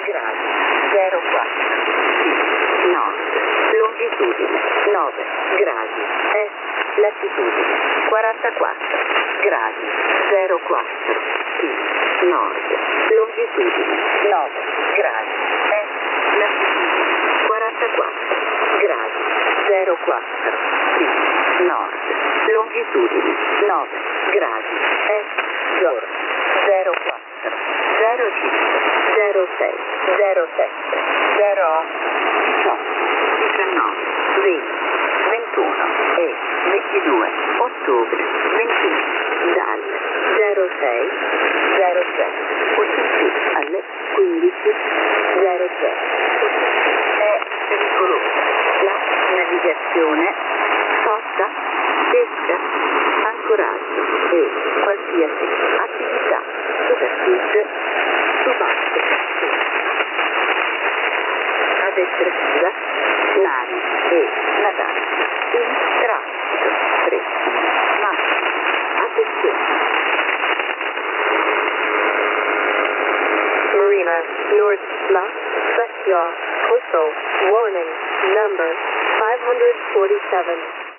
gradi, 04, sì, nord, longitudine, 9 gradi, est, latitudine, 44 gradi, 04, sì, nord, longitudine, 9 gradi, est, latitudine, 44 gradi, 04, sì, nord, longitudine, 9 gradi, est, giorno, 04, 05, 06, 07, 08, 18, 19, 20, 21 e 22 ottobre 21 dal 06 03 UTC alle 15 03 è pericoloso. La navigazione, sosta, pesca, ancoraggio e qualsiasi attività superficie subacquea ad essere chiusa, navi e natanti in transito presso massima attenzione. Marina, North La, Specchia, Coastal, warning, number 547.